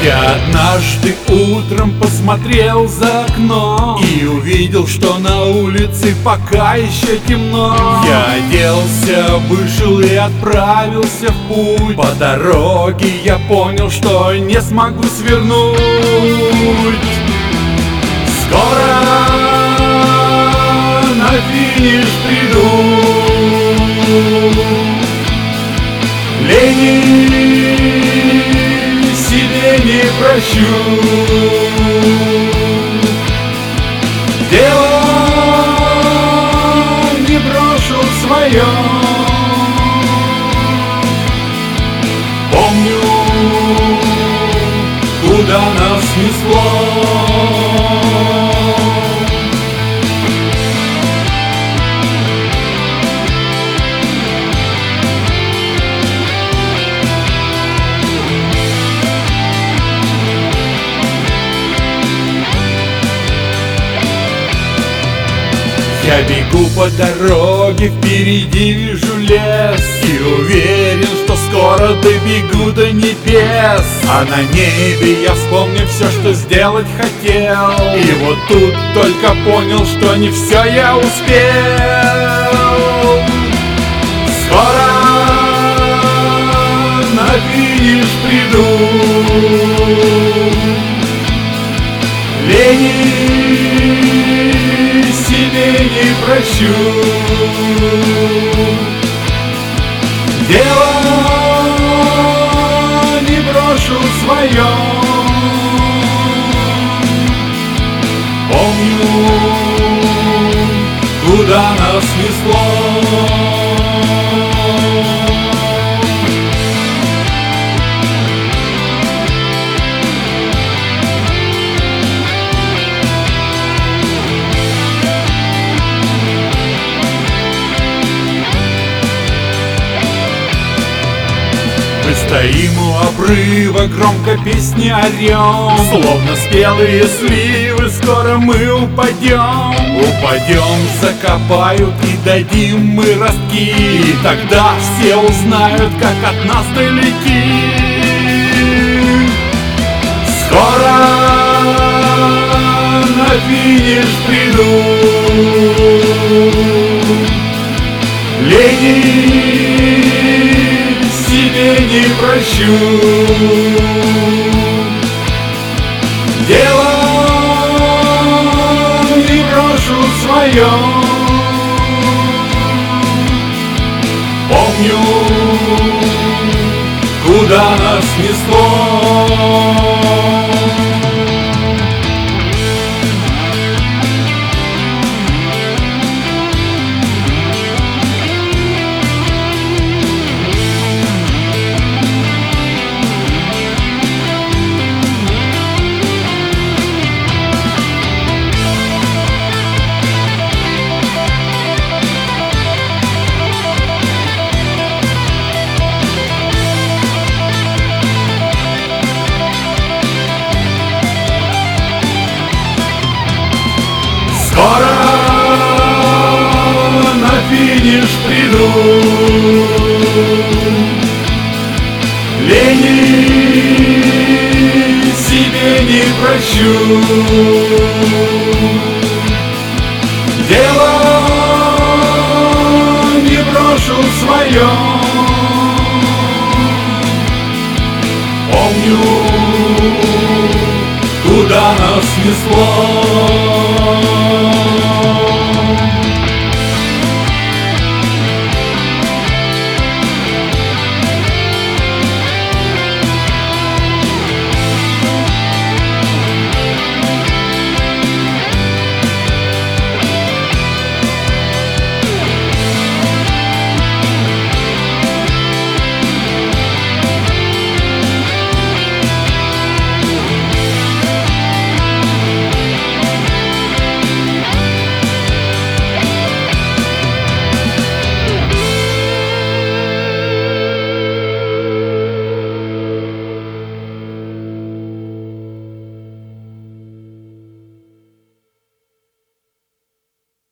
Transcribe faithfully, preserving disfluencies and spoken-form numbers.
Я однажды утром посмотрел за окно и увидел, что на улице пока еще темно. Я оделся, вышел и отправился в путь. По дороге я понял, что не смогу свернуть. Скоро на финиш приду, лени себе не прощу. Дело не брошу свое. Помню, куда нас несло. Я бегу по дороге, впереди вижу лес и уверен, что скоро добегу до небес. А на небе я вспомню все, что сделать хотел, и вот тут только понял, что не все я успел. Скоро на финиш приду, лени себе не прощу. Дело не брошу свое. Помню, куда нас несло. Мы стоим у обрыва, громко песни орем, словно спелые сливы, скоро мы упадем. Упадем, закопают и дадим мы ростки, и тогда все узнают, как от нас далеки. Скоро на финиш приду, лени себе не прощу. Дело не брошу свое. Помню, куда нас несло. Скоро на финиш приду, лени себе не прощу. Дело не брошу свое.